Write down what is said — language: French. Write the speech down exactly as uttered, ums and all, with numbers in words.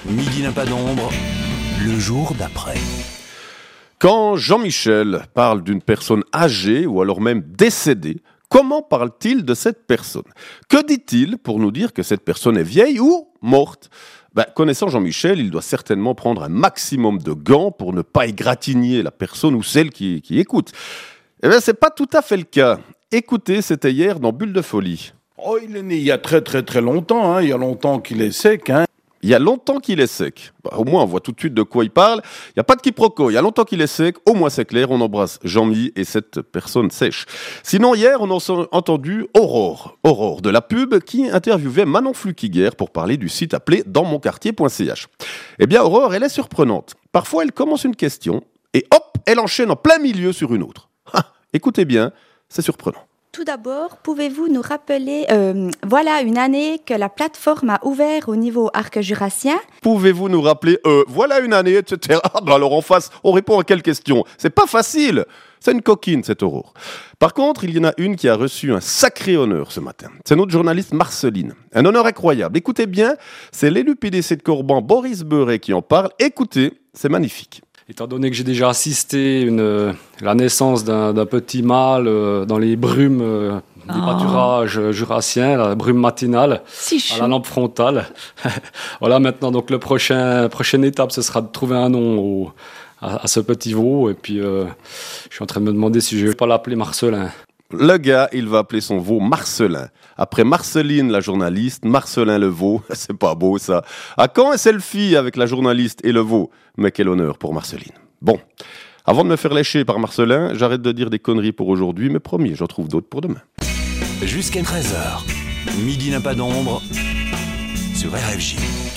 Midi n'a pas d'ombre, le jour d'après. Quand Jean-Michel parle d'une personne âgée ou alors même décédée, comment parle-t-il de cette personne ? Que dit-il pour nous dire que cette personne est vieille ou morte ? Ben, connaissant Jean-Michel, il doit certainement prendre un maximum de gants pour ne pas égratigner la personne ou celle qui, qui écoute. Eh bien, c'est pas tout à fait le cas. Écoutez, c'était hier dans Bulle de Folie. Oh, il est né il y a très très très longtemps, hein. Il y a longtemps qu'il est sec, hein. Il y a longtemps qu'il est sec. Bah, au moins, on voit tout de suite de quoi il parle. Il n'y a pas de quiproquo. Il y a longtemps qu'il est sec. Au moins, c'est clair. On embrasse Jean-Mi et cette personne sèche. Sinon, hier, on a entendu Aurore. Aurore de la pub qui interviewait Manon Flukiger pour parler du site appelé dans mon quartier point c h. Eh bien, Aurore, elle est surprenante. Parfois, elle commence une question et hop, elle enchaîne en plein milieu sur une autre. Ha, écoutez bien, c'est surprenant. Tout d'abord, pouvez-vous nous rappeler, euh, voilà une année que la plateforme a ouvert au niveau arc jurassien ? Pouvez-vous nous rappeler, euh, voilà une année, et cetera. Ah ben alors en face, on répond à quelle question ? C'est pas facile. C'est une coquine, cette Aurore. Par contre, il y en a une qui a reçu un sacré honneur ce matin. C'est notre journaliste Marceline. Un honneur incroyable. Écoutez bien, c'est l'élu P D C de Corban, Boris Beuret, qui en parle. Écoutez, c'est magnifique. Étant donné que j'ai déjà assisté une, euh, la naissance d'un, d'un petit mâle euh, dans les brumes euh, des Oh. pâturages euh, jurassiens, la brume matinale, Si à chaud. la lampe frontale. Voilà, maintenant, donc, le prochain, prochaine étape, ce sera de trouver un nom au, à, à ce petit veau. Et puis, euh, je suis en train de me demander si je ne vais pas l'appeler Marcelin. Le gars, il va appeler son veau Marcelin. Après Marceline, la journaliste, Marcelin le veau. C'est pas beau, ça. À quand un selfie avec la journaliste et le veau ? Mais quel honneur pour Marceline. Bon, avant de me faire lécher par Marcelin, j'arrête de dire des conneries pour aujourd'hui, mais promis, j'en trouve d'autres pour demain. Jusqu'à treize heures, Midi n'a pas d'ombre sur R F J.